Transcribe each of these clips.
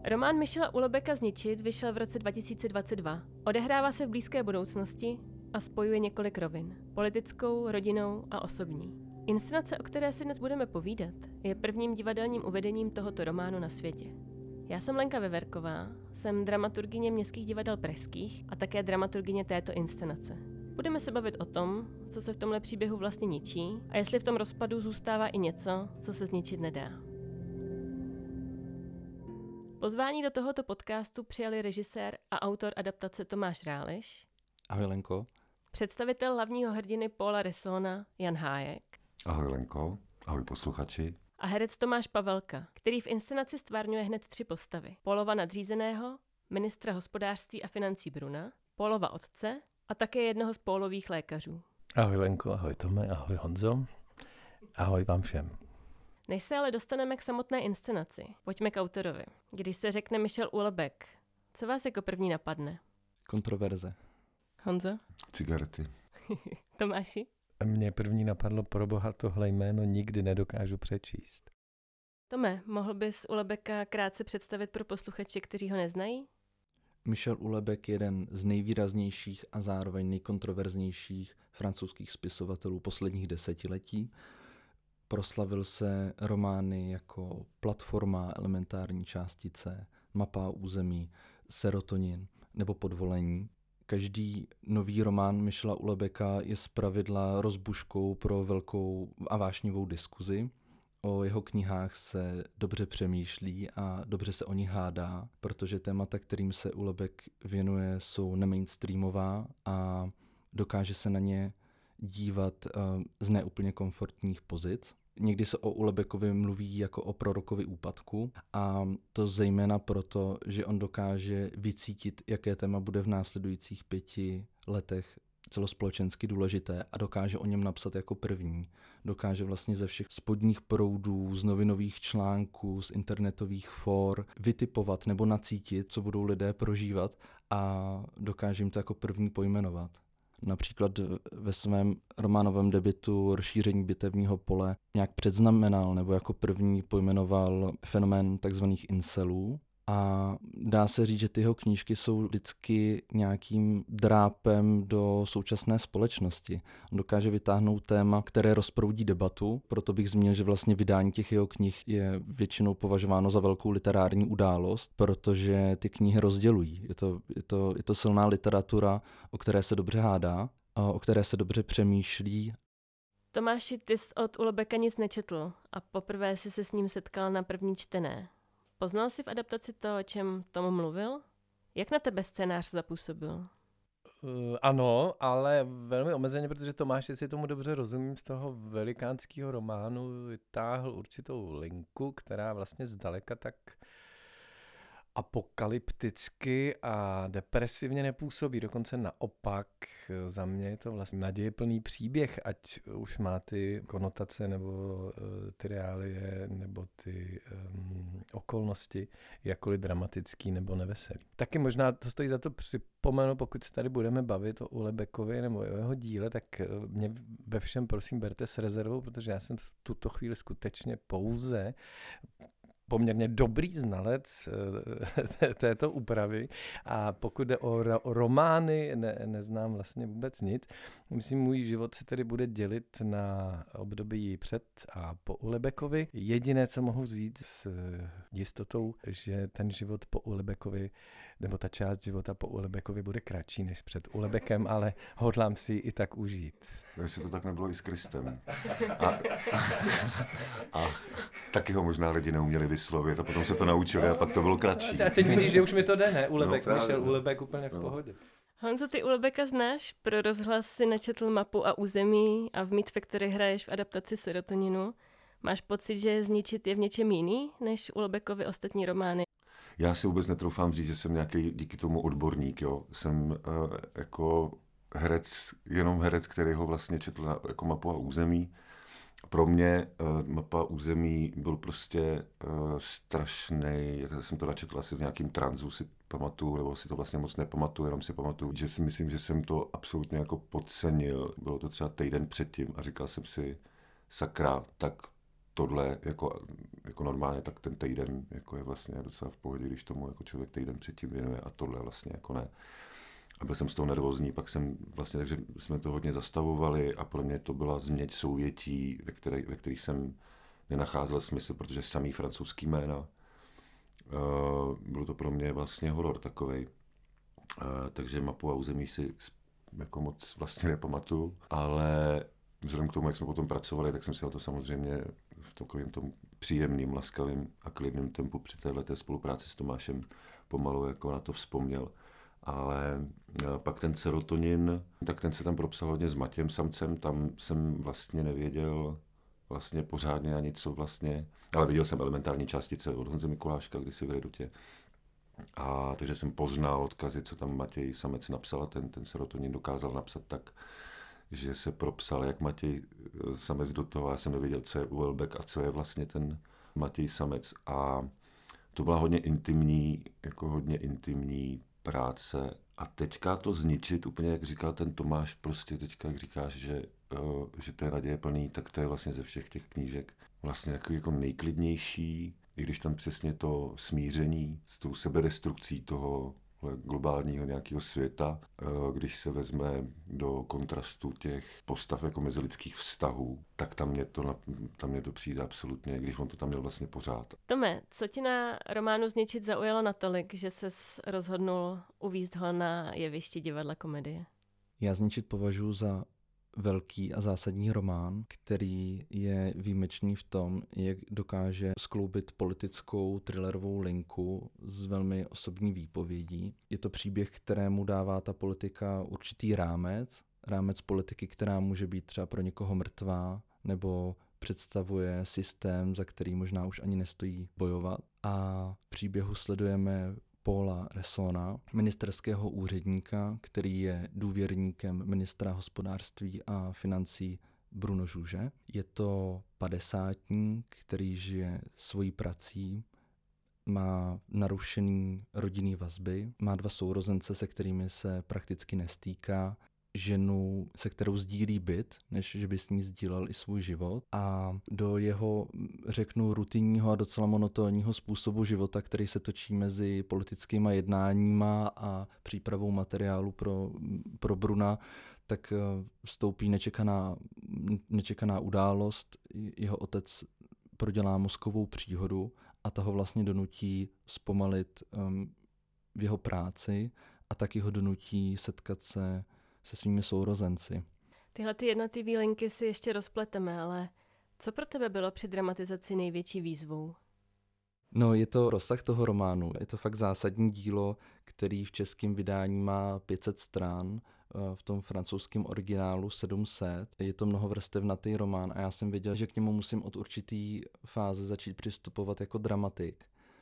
Román Michela Houellebecqa Zničit vyšel v roce 2022. Odehrává se v blízké budoucnosti a spojuje několik rovin. Politickou, rodinnou a osobní. Inscenace, o které si dnes budeme povídat, je prvním divadelním uvedením tohoto románu na světě. Já jsem Lenka Veverková, jsem dramaturgyně Městských divadel pražských a také dramaturgyně této inscenace. Budeme se bavit o tom, co se v tomhle příběhu vlastně ničí a jestli v tom rozpadu zůstává i něco, co se zničit nedá. Pozvání do tohoto podcastu přijali režisér a autor adaptace Tomáš Ráleš. Ahoj Lenko. Představitel hlavního hrdiny Paula Ressona Jan Hájek. Ahoj Lenko, ahoj posluchači. A herec Tomáš Pavelka, který v inscenaci stvárňuje hned 3 postavy. Paulova nadřízeného, ministra hospodářství a financí Bruna, Paulova otce a také jednoho z Paulových lékařů. Ahoj Lenko, ahoj Tome, ahoj Honzo, ahoj vám všem. Než se ale dostaneme k samotné inscenaci, pojďme k autorovi. Když se řekne Michel Houellebecq, co vás jako první napadne? Kontroverze. Honzo? Cigarety. Tomáši? Mně první napadlo, proboha, tohle jméno nikdy nedokážu přečíst. Tome, mohl bys Houellebecqa krátce představit pro posluchače, kteří ho neznají? Michel Houellebecq je jeden z nejvýraznějších a zároveň nejkontroverznějších francouzských spisovatelů posledních desetiletí. Proslavil se romány jako Platforma, Elementární částice, Mapa území, Serotonin nebo Podvolení. Každý nový román Michela Houellebecqa je zpravidla rozbuškou pro velkou a vášnivou diskuzi. O jeho knihách se dobře přemýšlí a dobře se o nich hádá, protože témata, kterým se Houellebecq věnuje, jsou nemainstreamová a dokáže se na ně dívat z neúplně komfortních pozic. Někdy se o Houellebecqovi mluví jako o prorokovi úpadku a to zejména proto, že on dokáže vycítit, jaké téma bude v následujících 5 letech celospolečensky důležité a dokáže o něm napsat jako první. Dokáže vlastně ze všech spodních proudů, z novinových článků, z internetových for vytipovat nebo nacítit, co budou lidé prožívat a dokáže jim to jako první pojmenovat. Například ve svém románovém debutu Rozšíření bitevního pole nějak předznamenal nebo jako první pojmenoval fenomén takzvaných incelů. A dá se říct, že ty jeho knížky jsou vždycky nějakým drápem do současné společnosti. On dokáže vytáhnout téma, které rozproudí debatu, proto bych zmínil, že vlastně vydání těch jeho knih je většinou považováno za velkou literární událost, protože ty knihy rozdělují. Je to silná literatura, o které se dobře hádá, o které se dobře přemýšlí. Tomáši, ty jsi od Houellebecqa nic nečetl a poprvé jsi se s ním setkal na první čtené. Poznal jsi v adaptaci to, o čem Tom mluvil? Jak na tebe scénář zapůsobil? Ano, ale velmi omezeně, protože Tomáš, jestli tomu dobře rozumím, z toho velikánského románu vytáhl určitou linku, která vlastně zdaleka tak apokalypticky a depresivně nepůsobí. Dokonce naopak, za mě je to vlastně nadějeplný příběh, ať už má ty konotace nebo ty reálie nebo ty okolnosti, jakkoliv dramatický nebo neveselý. Taky možná to stojí za to připomenout, pokud se tady budeme bavit o Houellebecqovi nebo o jeho díle, tak mě ve všem prosím berte s rezervou, protože já jsem v tuto chvíli skutečně pouze poměrně dobrý znalec této úpravy a pokud jde o romány, neznám vlastně vůbec nic. Myslím, můj život se tedy bude dělit na období před a po Houellebecqovi. Jediné, co mohu říct s jistotou, že ten život po Houellebecqovi, nebo ta část života po Houellebecqovi bude kratší než před Houellebecqem, ale hodlám si ji i tak užít. Jestli to tak nebylo i s Kristem. A taky ho možná lidi neuměli vyslovit a potom se to naučili a pak to bylo kratší. A teď vidíš, že už mi to jde, ne? Houellebecq, No, Michel Houellebecq úplně v pohodě. Honzo, ty Houellebecqa znáš? Pro rozhlas si načetl Mapu a území a v Meat Factory hraješ v adaptaci Serotoninu. Máš pocit, že Zničit je v něčem jiný než Houellebecqovi ostatní romány? Já si vůbec netroufám říct, že jsem nějaký díky tomu odborník. Jo. Jsem jako jenom herec, který ho vlastně četl jako Mapu a území. Pro mě Mapa území byl prostě strašný, jak jsem to načetl asi v nějakým tranzu, si pamatuju, nebo si to vlastně moc nepamatuju, jenom si pamatuju, že si myslím, že jsem to absolutně jako podcenil. Bylo to třeba týden předtím a říkal jsem si, sakra, tak tohle jako jako normálně, tak ten týden jako je vlastně docela v pohodě, když tomu jako člověk týden předtím věnuje a tohle vlastně jako ne. A byl jsem z toho nervózní, pak jsem vlastně, takže jsme to hodně zastavovali a pro mě to byla změť souvětí, ve kterých jsem nenacházel smysl, protože samý francouzský jména. Bylo to pro mě vlastně horor takovej. Takže mapu a území si jako moc vlastně nepamatuju, ale vzhledem k tomu, jak jsme potom pracovali, tak jsem si na to samozřejmě v takovém tom příjemným, laskavým a klidným tempu při téhleté spolupráci s Tomášem pomalu jako na to vzpomněl. Ale pak ten serotonin, tak ten se tam propsal hodně s Matějem Samcem, tam jsem vlastně nevěděl vlastně pořádně ani co vlastně, ale viděl jsem elementární částice od Honze Mikuláška, když si v Redutě. A takže jsem poznal odkazy, co tam Matěj Samec napsal a ten serotonin dokázal napsat tak, že se propsal jak Matěj Samec do toho. Já jsem nevěděl, co je Houellebecq a co je vlastně ten Matěj Samec. A to byla hodně intimní práce. A teďka to zničit, úplně jak říkal ten Tomáš, prostě teďka jak říkáš, že to je naděje plný, tak to je vlastně ze všech těch knížek vlastně takový jako nejklidnější, i když tam přesně to smíření s tou sebedestrukcí toho globálního nějakého světa, když se vezme do kontrastu těch postav jako mezilidských vztahů, tak tam mě to přijde absolutně, když on to tam měl vlastně pořád. Tome, co ti na románu Zničit zaujalo natolik, že ses rozhodnul uvést ho na jevišti Divadla Komedie? Já Zničit považuji za velký a zásadní román, který je výjimečný v tom, jak dokáže skloubit politickou thrillerovou linku s velmi osobní výpovědí. Je to příběh, kterému dává ta politika určitý rámec politiky, která může být třeba pro někoho mrtvá, nebo představuje systém, za který možná už ani nestojí bojovat. A v příběhu sledujeme Paula Ressona, ministerského úředníka, který je důvěrníkem ministra hospodářství a financí Bruno Žuže. Je to padesátník, který žije svojí prací, má narušený rodinný vazby, má 2 sourozence, se kterými se prakticky nestýká, ženu, se kterou sdílí byt, než že by s ní sdílel i svůj život. A do jeho, řeknu, rutinního a docela monotónního způsobu života, který se točí mezi politickýma jednáníma a přípravou materiálu pro Bruna, tak vstoupí nečekaná událost. Jeho otec prodělá mozkovou příhodu a toho vlastně donutí zpomalit v jeho práci a taky ho donutí setkat se svými sourozenci. Tyhle ty jednotlivé linky si ještě rozpleteme, ale co pro tebe bylo při dramatizaci největší výzvou? No, je to rozsah toho románu. Je to fakt zásadní dílo, který v českém vydání má 500 stran, v tom francouzském originálu 700. Je to mnohovrstevnatý román a já jsem věděl, že k němu musím od určitý fáze začít přistupovat jako dramatik.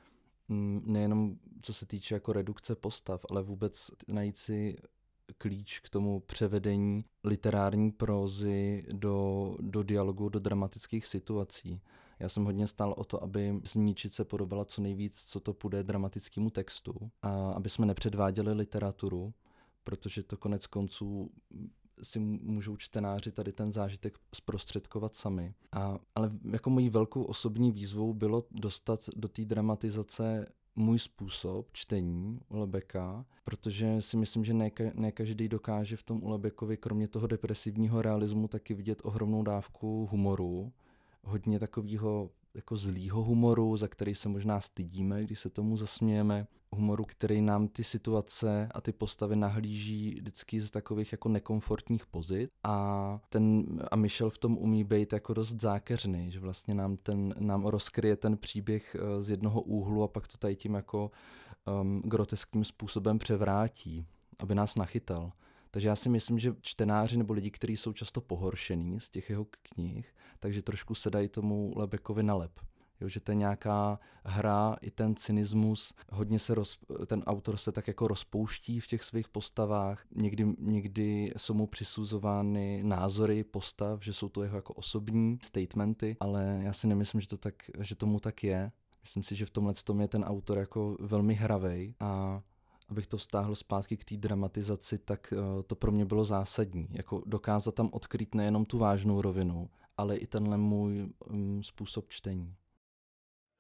Nejenom co se týče jako redukce postav, ale vůbec najít si klíč k tomu převedení literární prózy do dialogu, do dramatických situací. Já jsem hodně stál o to, aby Zničit se podobala co nejvíc, co to půjde dramatickému textu a aby jsme nepředváděli literaturu, protože to konec konců si můžou čtenáři tady ten zážitek zprostředkovat sami. Ale jako mojí velkou osobní výzvou bylo dostat do té dramatizace můj způsob čtení Houellebecqa, protože si myslím, že ne každý dokáže v tom Houellebecqovi kromě toho depresivního realismu taky vidět ohromnou dávku humoru, hodně takového jako zlýho humoru, za který se možná stydíme, když se tomu zasmějeme, humoru, který nám ty situace a ty postavy nahlíží vždycky z takových jako nekomfortních pozic a Michel v tom umí být jako dost zákeřný, že vlastně nám rozkryje ten příběh z jednoho úhlu a pak to tady tím jako groteským způsobem převrátí, aby nás nachytal. Takže já si myslím, že čtenáři nebo lidi, kteří jsou často pohoršený z těch jeho knih, takže trošku se dají tomu Houellebecqovi na lep. Jo, že to je nějaká hra, i ten cynismus, hodně ten autor se tak jako rozpouští v těch svých postavách, někdy jsou mu přisuzovány názory postav, že jsou to jeho jako osobní statementy, ale já si nemyslím, že tomu tak je. Myslím si, že v tomhle tom je ten autor jako velmi hravej a abych to vztáhl zpátky k té dramatizaci, tak to pro mě bylo zásadní. Jako dokázat tam odkrýt nejenom tu vážnou rovinu, ale i tenhle můj způsob čtení.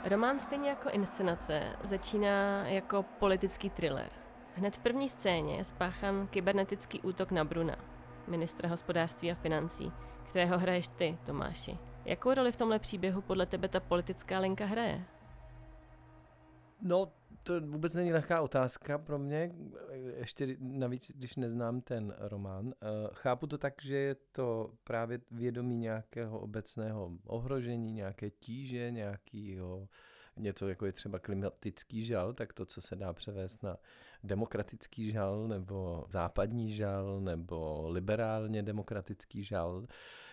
Román stejně jako inscenace začíná jako politický thriller. Hned v první scéně je spáchan kybernetický útok na Bruna, ministra hospodářství a financí, kterého hraješ ty, Tomáši. Jakou roli v tomhle příběhu podle tebe ta politická linka hraje? No, to vůbec není lehká otázka pro mě, ještě navíc, když neznám ten román. Chápu to tak, že je to právě vědomí nějakého obecného ohrožení, nějaké tíže, nějakého něco, jako je třeba klimatický žal, tak to, co se dá převést na demokratický žal, nebo západní žal, nebo liberálně demokratický žal.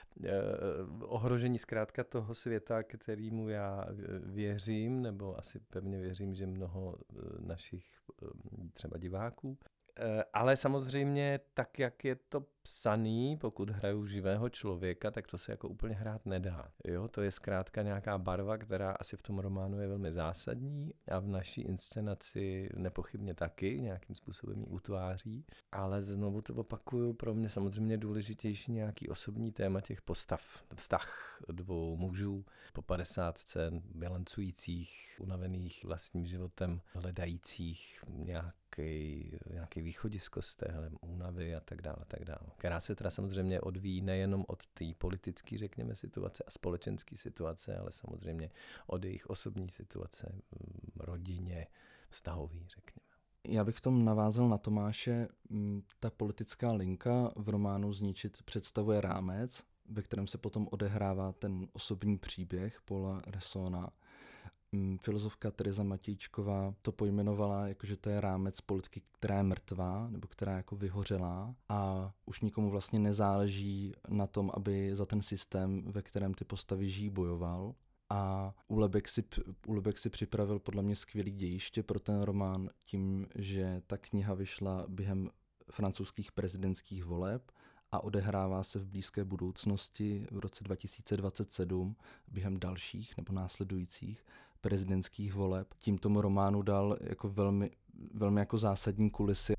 Ohrožení zkrátka toho světa, kterému já věřím, nebo asi pevně věřím, že mnoho našich třeba diváků. Ale samozřejmě tak, jak je to psaný, pokud hraju živého člověka, tak to se jako úplně hrát nedá. Jo? To je zkrátka nějaká barva, která asi v tom románu je velmi zásadní a v naší inscenaci nepochybně taky, nějakým způsobem ji utváří. Ale znovu to opakuju, pro mě samozřejmě důležitější nějaký osobní téma těch postav. Vztah dvou mužů po 50, bilancujících, unavených vlastním životem, hledajících nějaký východisko z téhle únavy a tak dále, která se teda samozřejmě odvíjí nejenom od té politické, řekněme, situace a společenské situace, ale samozřejmě od jejich osobní situace, rodině, vztahový, řekněme. Já bych v tom navázal na Tomáše. Ta politická linka v románu Zničit představuje rámec, ve kterém se potom odehrává ten osobní příběh Paula Ressona. Filozofka Tereza Matějčková to pojmenovala jako, že to je rámec politiky, která je mrtvá, nebo která je jako vyhořelá a už nikomu vlastně nezáleží na tom, aby za ten systém, ve kterém ty postavy žijí, bojoval. A Houellebecq si připravil podle mě skvělý dějiště pro ten román tím, že ta kniha vyšla během francouzských prezidentských voleb a odehrává se v blízké budoucnosti v roce 2027 během dalších nebo následujících prezidentských voleb. Tím tomu románu dal jako velmi jako zásadní kulisy.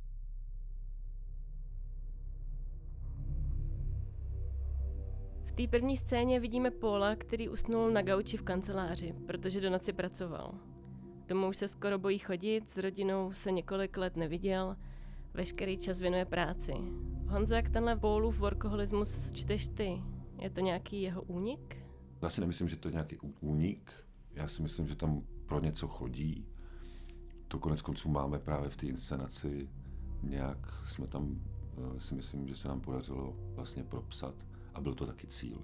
V té první scéně vidíme Paula, který usnul na gauči v kanceláři, protože do noci pracoval. Domů už se skoro bojí chodit, s rodinou se několik let neviděl, veškerý čas věnuje práci. Honzo, jak tenhle Paulův workoholismus čteš ty? Je to nějaký jeho únik? Já si nemyslím, že to je nějaký únik. Já si myslím, že tam pro něco chodí. To konec konců máme právě v té inscenaci. Nějak jsme tam, si myslím, že se nám podařilo vlastně propsat. A byl to taky cíl.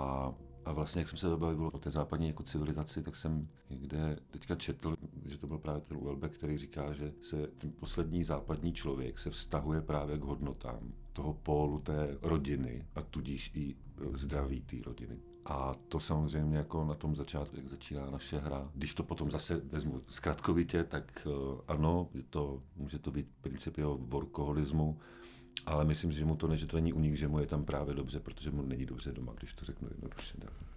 A vlastně, jak jsem se bavil o té západní jako civilizaci, tak jsem někde teďka četl, že to byl právě ten Houellebecq, který říká, že se ten poslední západní člověk se vztahuje právě k hodnotám toho pólu té rodiny a tudíž i zdraví té rodiny. A to samozřejmě jako na tom začátku, jak začíná naše hra. Když to potom zase vezmu zkratkovitě, tak ano, může to být princip jeho workoholismu, ale myslím si, že mu to že to není únik, že mu je tam právě dobře, protože mu není dobře doma, když to řeknu jednoduše.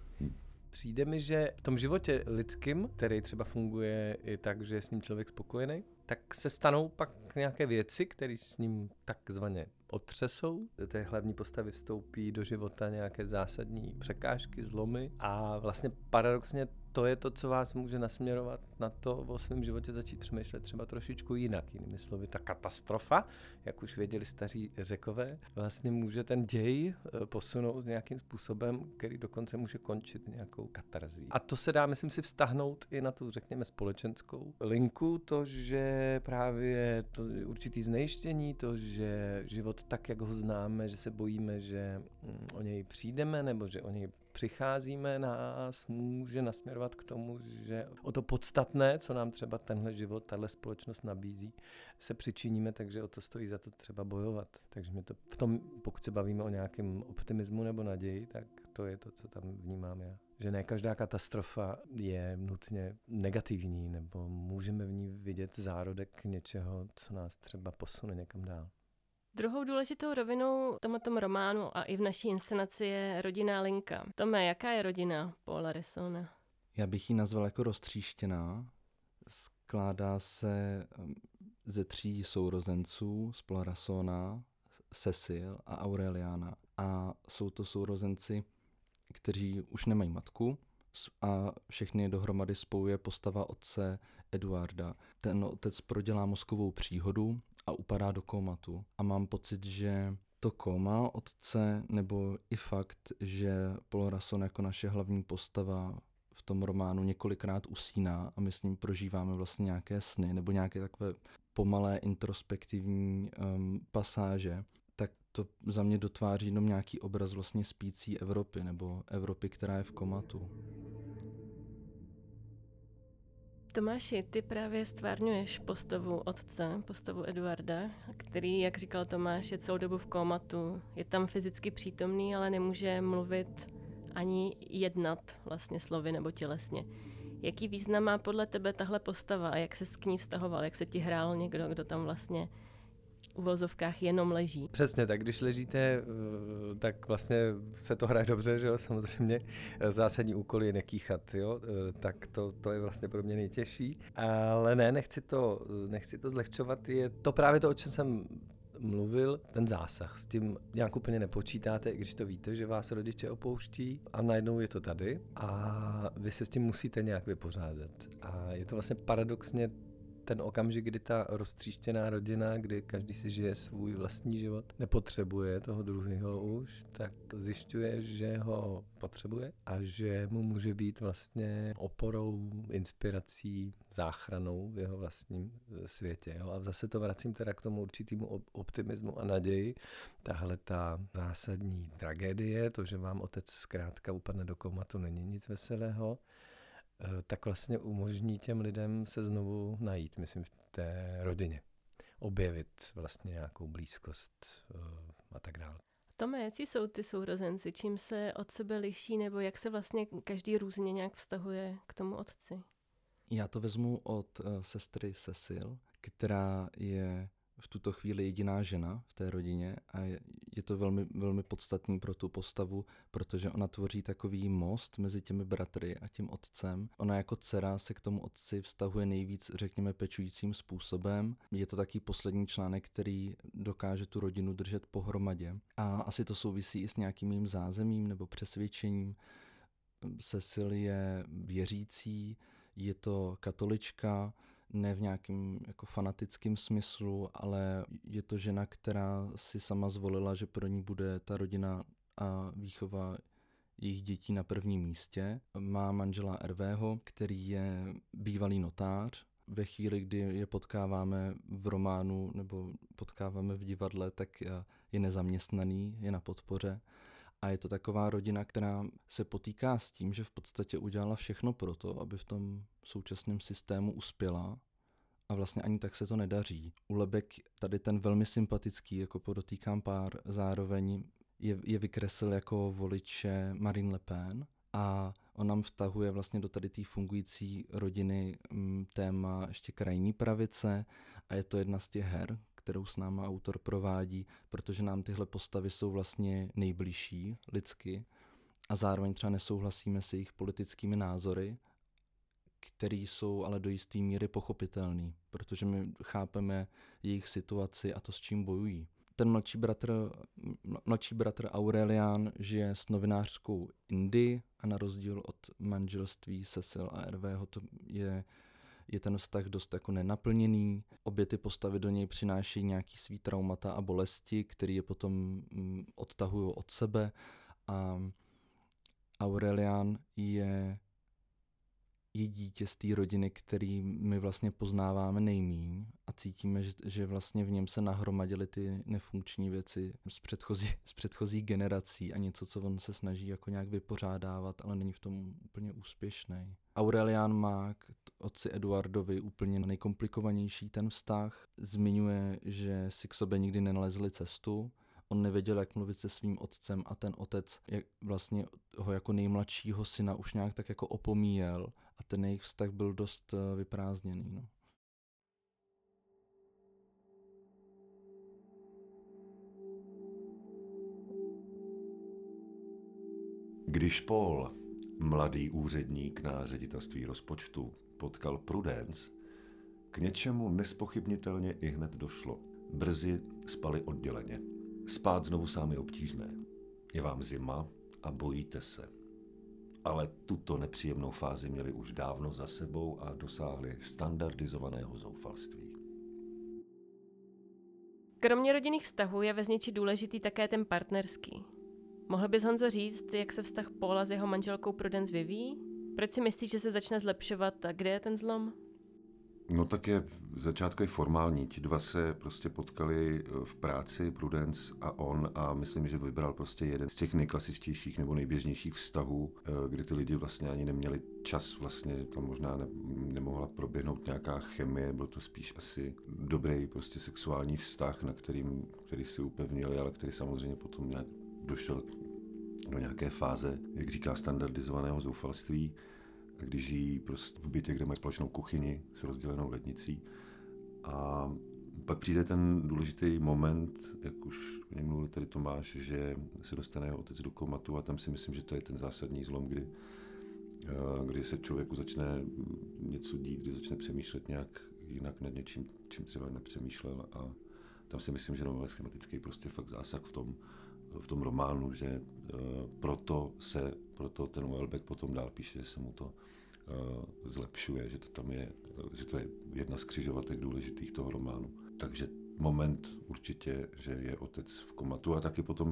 Přijde mi, že v tom životě lidským, který třeba funguje i tak, že je s ním člověk spokojený, tak se stanou pak nějaké věci, které s ním takzvaně otřesou. Té hlavní postavy vstoupí do života nějaké zásadní překážky, zlomy a vlastně paradoxně to je to, co vás může nasměrovat na to o svém životě začít přemýšlet třeba trošičku jinak. Jinými slovy, ta katastrofa, jak už věděli staří Řekové, vlastně může ten děj posunout nějakým způsobem, který dokonce může končit nějakou katarzí. A to se dá, myslím si, vztahnout i na tu, řekněme, společenskou linku, to, že právě to určitý znejštění, to, že život tak, jak ho známe, že se bojíme, že o něj přijdeme, nebo že o něj přicházíme, nás může nasměrovat k tomu, že o to podstatné, co nám třeba tenhle život, tahle společnost nabízí, se přičiníme, takže o to stojí za to třeba bojovat. Takže my to v tom, pokud se bavíme o nějakém optimismu nebo naději, tak to je to, co tam vnímám já. Že ne každá katastrofa je nutně negativní, nebo můžeme v ní vidět zárodek něčeho, co nás třeba posune někam dál. Druhou důležitou rovinou tomto románu a i v naší inscenaci je rodinná linka. Tome, jaká je rodina Paula Ressona? Já bych ji nazval jako roztříštěná. Skládá se ze 3 sourozenců z Paula Ressona, Cecil a Aureliana. A jsou to sourozenci, kteří už nemají matku, a všechny je dohromady spojuje postava otce Eduarda. Ten otec prodělá mozkovou příhodu a upadá do kómatu. A mám pocit, že to kóma otce, nebo i fakt, že Paul Rasson jako naše hlavní postava v tom románu několikrát usíná a my s ním prožíváme vlastně nějaké sny nebo nějaké takové pomalé introspektivní pasáže, tak to za mě dotváří jenom nějaký obraz vlastně spící Evropy nebo Evropy, která je v komatu. Tomáši, ty právě stvárňuješ postavu otce, postavu Eduarda, který, jak říkal Tomáš, je celou dobu v kómatu. Je tam fyzicky přítomný, ale nemůže mluvit ani jednat vlastně slovy nebo tělesně. Jaký význam má podle tebe tahle postava a jak se k ní vztahoval? Jak se ti hrál někdo, kdo tam vlastně v uvozovkách jenom leží? Přesně, tak když ležíte, tak vlastně se to hraje dobře, že jo, samozřejmě. Zásadní úkol je nekýchat, jo, tak to je vlastně pro mě nejtěžší. Ale ne, nechci to zlehčovat, je to právě to, o čem jsem mluvil, ten zásah. S tím nějak úplně nepočítáte, i když to víte, že vás rodiče opouští a najednou je to tady a vy se s tím musíte nějak vypořádat. A je to vlastně paradoxně ten okamžik, kdy ta roztříštěná rodina, kdy každý si žije svůj vlastní život, nepotřebuje toho druhého už, tak zjišťuje, že ho potřebuje a že mu může být vlastně oporou, inspirací, záchranou v jeho vlastním světě. Jo? A zase to vracím teda k tomu určitému optimismu a naději. Tahle ta zásadní tragédie, to, že vám otec zkrátka upadne do komatu, není nic veselého, tak vlastně umožní těm lidem se znovu najít, myslím, v té rodině. Objevit vlastně nějakou blízkost a tak dále. Tome, jaký jsou ty sourozenci? Čím se od sebe liší, nebo jak se vlastně každý různě nějak vztahuje k tomu otci? Já to vezmu od sestry Cecil, která je v tuto chvíli jediná žena v té rodině a je to velmi, velmi podstatný pro tu postavu, protože ona tvoří takový most mezi těmi bratry a tím otcem. Ona jako dcera se k tomu otci vztahuje nejvíc, řekněme, pečujícím způsobem. Je to taky poslední článek, který dokáže tu rodinu držet pohromadě. A asi to souvisí i s nějakým jejím zázemím nebo přesvědčením. Cecil je věřící, je to katolička, ne v nějakém jako fanatickém smyslu, ale je to žena, která si sama zvolila, že pro ní bude ta rodina a výchova jejich dětí na prvním místě. Má manžela Hervého, který je bývalý notář. Ve chvíli, kdy je potkáváme v románu nebo potkáváme v divadle, tak je nezaměstnaný, je na podpoře. A je to taková rodina, která se potýká s tím, že v podstatě udělala všechno pro to, aby v tom současném systému uspěla a vlastně ani tak se to nedaří. Ulebek tady ten velmi sympatický, jako podotýkám pár, zároveň je vykresl jako voliče Marine Le Pen a on nám vtahuje vlastně do tady té fungující rodiny téma ještě krajní pravice a je to jedna z těch her, kterou s náma autor provádí, protože nám tyhle postavy jsou vlastně nejbližší lidsky a zároveň třeba nesouhlasíme s jejich politickými názory, které jsou ale do jisté míry pochopitelný, protože my chápeme jejich situaci a to, s čím bojují. Ten mladší bratr Aurelian žije s novinářskou Indy a na rozdíl od manželství Cecil a Hervého to je ten vztah dost jako nenaplněný. Obě ty postavy do něj přinášejí nějaký svý traumata a bolesti, které je potom odtahují od sebe. A Aurelian je dítě z té rodiny, který my vlastně poznáváme nejmíň a cítíme, že vlastně v něm se nahromadily ty nefunkční věci z předchozích generací a něco, co on se snaží jako nějak vypořádávat, ale není v tom úplně úspěšný. Aurelian má k otci Eduardovi úplně nejkomplikovanější ten vztah. Zmiňuje, že si k sobě nikdy nenalezli cestu. On nevěděl, jak mluvit se svým otcem a ten otec vlastně ho jako nejmladšího syna už nějak tak jako opomíjel a ten jejich vztah byl dost vyprázdněný. No. Když Paul, mladý úředník na ředitelství rozpočtu, potkal Prudence, k něčemu nespochybnitelně ihned došlo. Brzy spali odděleně. Spát znovu sám je obtížné. Je vám zima a bojíte se. ale tuto nepříjemnou fázi měli už dávno za sebou a dosáhli standardizovaného zoufalství. Kromě rodinných vztahů je ve Zniči důležitý také ten partnerský. Mohl bys, Honzo, říct, jak se vztah Paula s jeho manželkou Prudence vyvíjí? Proč si myslíš, že se začne zlepšovat a kde je ten zlom? No tak je v začátku je formální. Ti dva se prostě potkali v práci, Prudence a on, a myslím, že vybral prostě jeden z těch nejklasičtějších nebo nejběžnějších vztahů, kdy ty lidi vlastně ani neměli čas, vlastně tam možná nemohla proběhnout nějaká chemie, byl to spíš asi dobrý prostě sexuální vztah, který si upevnili, ale který samozřejmě potom nějak došel do nějaké fáze, jak říká, standardizovaného zoufalství. Když žijí prostě v bytě, kde mají společnou kuchyni s rozdělenou lednicí. A pak přijde ten důležitý moment, jak už o něm mluvil tady Tomáš, že se dostane jeho otec do komatu, a tam si myslím, že to je ten zásadní zlom, kdy se člověku začne něco dít, kdy začne přemýšlet nějak jinak nad něčím, čím třeba nepřemýšlel, a tam si myslím, že je schematický prostě fakt zásah v tom románu, že proto ten Houellebecq potom dál píše, že se mu to zlepšuje, že to tam je, že to je jedna z křižovatek důležitých toho románu. Takže moment určitě, že je otec v komatu, a taky potom,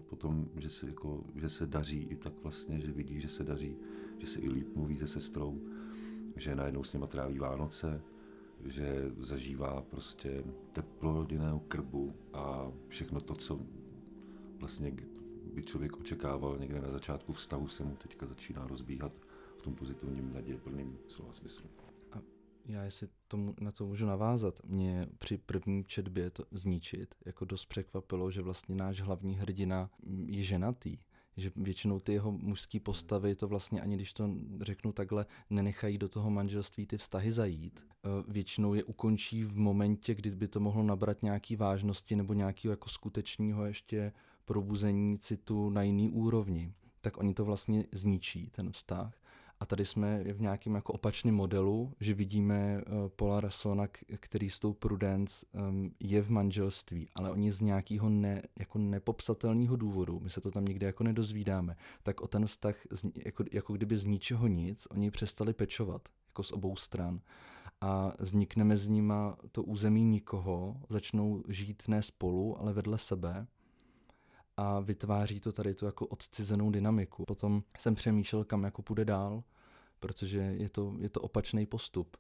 že se daří i tak vlastně, že vidí, že se daří, že se i líp mluví se sestrou, že najednou s nima tráví Vánoce, že zažívá prostě teplo rodinného krbu a všechno to, co vlastně by člověk očekával někde na začátku vztahu, se mu teďka začíná rozbíhat v tom pozitivním, nadějeplným slova smyslu. A já jestli na to můžu navázat, mě při první četbě to Zničit jako dost překvapilo, že vlastně náš hlavní hrdina je ženatý, že většinou ty jeho mužské postavy to vlastně, ani když to řeknu takhle, nenechají do toho manželství ty vztahy zajít. Většinou je ukončí v momentě, kdy by to mohlo nabrat nějaký vážnosti nebo nějakého jako skutečného ještě probuzení citu na jiný úrovni. Tak oni to vlastně zničí, ten vztah. A tady jsme v nějakém jako opačném modelu, že vidíme Paula Rassona, který s tou Prudence je v manželství, ale oni z nějakého jako nepopsatelného důvodu, my se to tam nikdy jako nedozvídáme, tak o ten vztah jako kdyby z ničeho nic, oni přestali pečovat, jako z obou stran. A vznikne mezi nima to území nikoho, začnou žít ne spolu, ale vedle sebe, a vytváří to tady tu jako odcizenou dynamiku. Potom jsem přemýšlel, kam jako půjde dál, protože je to opačný postup.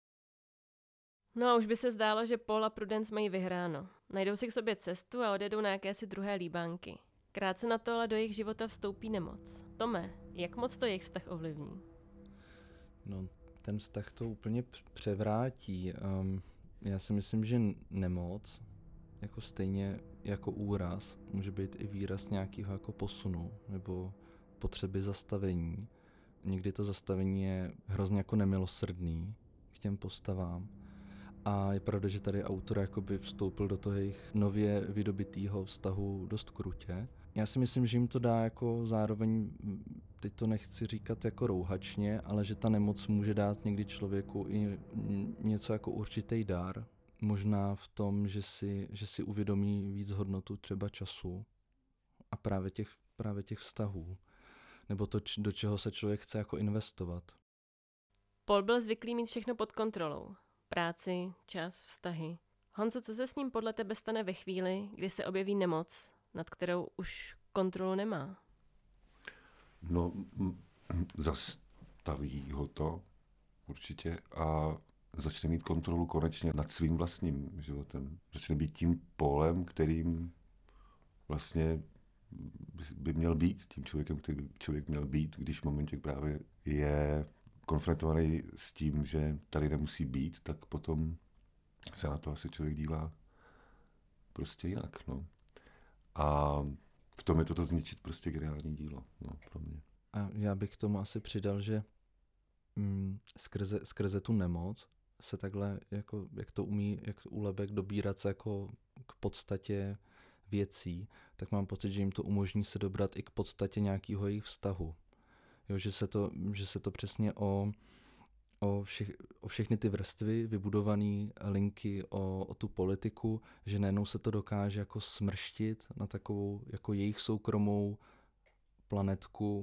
No a už by se zdálo, že Paul a Prudence mají vyhráno. Najdou si k sobě cestu a odjedou na jakési druhé líbánky. Krátce na to ale do jejich života vstoupí nemoc. Tome, jak moc to jejich vztah ovlivní? No, ten vztah to úplně převrátí. Já si myslím, že nemoc, jako stejně jako úraz, může být i výraz nějakého jako posunu nebo potřeby zastavení. Někdy to zastavení je hrozně jako nemilosrdný k těm postavám. A je pravda, že tady autor jakoby vstoupil do toho jejich nově vydobitýho vztahu dost krutě. Já si myslím, že jim to dá jako zároveň, teď to nechci říkat jako rouhačně, ale že ta nemoc může dát někdy člověku i něco jako určitý dar. Možná v tom, že si uvědomí víc hodnotu třeba času a právě těch vztahů. Nebo to, do čeho se člověk chce jako investovat. Paul byl zvyklý mít všechno pod kontrolou. Práci, čas, vztahy. Honzo, co se s ním podle tebe stane ve chvíli, kdy se objeví nemoc, nad kterou už kontrolu nemá? No, zastaví ho to určitě a začne mít kontrolu konečně nad svým vlastním životem. Začne být tím Paulem, kterým vlastně by měl být, tím člověkem, který by člověk měl být, když v momentě právě je konfrontovaný s tím, že tady nemusí být, tak potom se na to asi člověk dívá prostě jinak. No. A v tom je toto Zničit prostě geniální dílo, no, pro mě. A já bych k tomu asi přidal, že skrze tu nemoc se takhle, jako, jak to umí, jak Houellebecq dobírat se jako k podstatě věcí, tak mám pocit, že jim to umožní se dobrat i k podstatě nějakého jejich vztahu. Jo, že se to přesně o všechny ty vrstvy, vybudované linky o tu politiku, že najednou se to dokáže jako smrštit na takovou jako jejich soukromou planetku,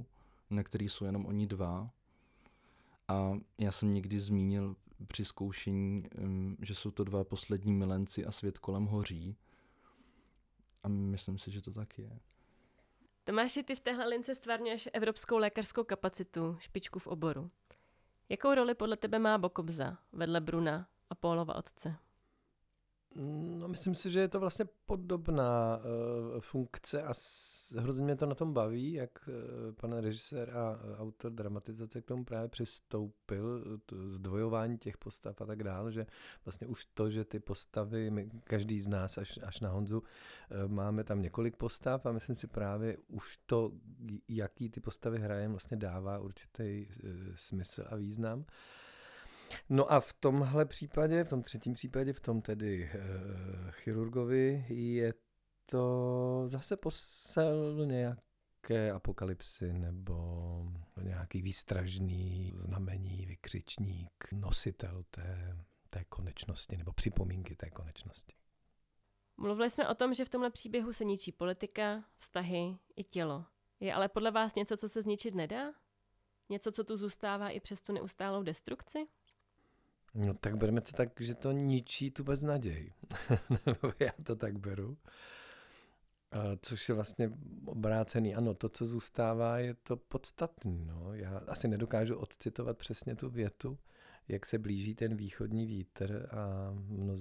na který jsou jenom oni dva. A já jsem někdy zmínil při zkoušení, že jsou to dva poslední milenci a svět kolem hoří. A myslím si, že to tak je. Tomáši, ty v téhle lince stvárňuješ evropskou lékařskou kapacitu, špičku v oboru. Jakou roli podle tebe má Bokobza vedle Bruna a Paulova otce? No, myslím si, že je to vlastně podobná funkce a hrozně mě to na tom baví, jak pan režisér a autor dramatizace k tomu právě přistoupil, zdvojování těch postav a tak dále, že vlastně už to, že ty postavy, my, každý z nás až na Honzu, máme tam několik postav a myslím si právě už to, jaký ty postavy hrajeme, vlastně dává určitý smysl a význam. No a v tomhle případě, v tom třetím případě, v tom tedy chirurgovi, je to zase posel nějaké apokalypsy nebo nějaký výstražný znamení, vykřičník, nositel té konečnosti nebo připomínky té konečnosti. Mluvili jsme o tom, že v tomhle příběhu se ničí politika, vztahy i tělo. Je ale podle vás něco, co se zničit nedá? Něco, co tu zůstává i přes tu neustálou destrukci? No tak bereme to tak, že to ničí tu beznaděj. Nebo já to tak beru. Což je vlastně obrácený. Ano, to, co zůstává, je to podstatný. No. Já asi nedokážu odcitovat přesně tu větu, jak se blíží ten východní vítr a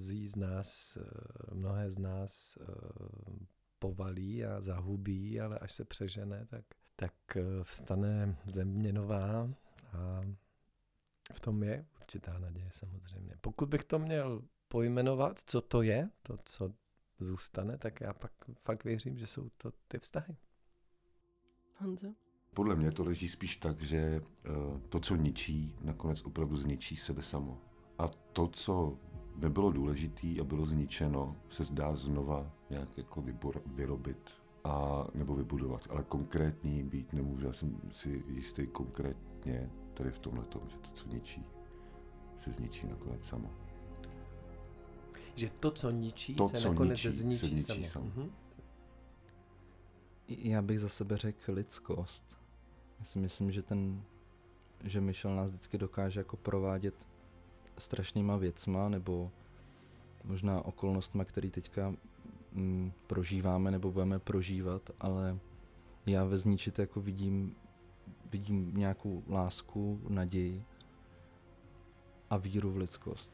mnohé z nás povalí a zahubí, ale až se přežene, tak vstane země nová a v tom je určitá naděje samozřejmě. Pokud bych to měl pojmenovat, co to je, to, co zůstane, tak já pak fakt věřím, že jsou to ty vztahy. Honzo? Podle mě to leží spíš tak, že to, co ničí, nakonec opravdu zničí sebe samo. A to, co nebylo důležitý a bylo zničeno, se zdá znova nějak jako vyrobit a nebo vybudovat. Ale konkrétní být nemůžu. Já jsem si jistý konkrétně tady v tomhletom, že to, co ničí, se zničí nakonec samo. Že to, co ničí, se nakonec zničí samo. Mhm. Já bych za sebe řekl lidskost. Já si myslím, že Michel nás vždycky dokáže jako provádět strašnýma věcma, nebo možná okolnostma, které teďka prožíváme nebo budeme prožívat, ale já ve zničit jako vidím nějakou lásku, naději a víru v lidskost.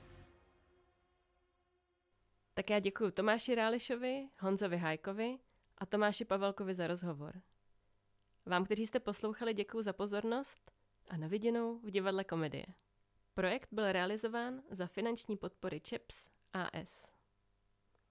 Tak já děkuji Tomáši Rálišovi, Honzovi Hájkovi a Tomáši Pavelkovi za rozhovor. Vám, kteří jste poslouchali, děkuji za pozornost a na viděnou v Divadle Komedie. Projekt byl realizován za finanční podpory ČEPS a.s.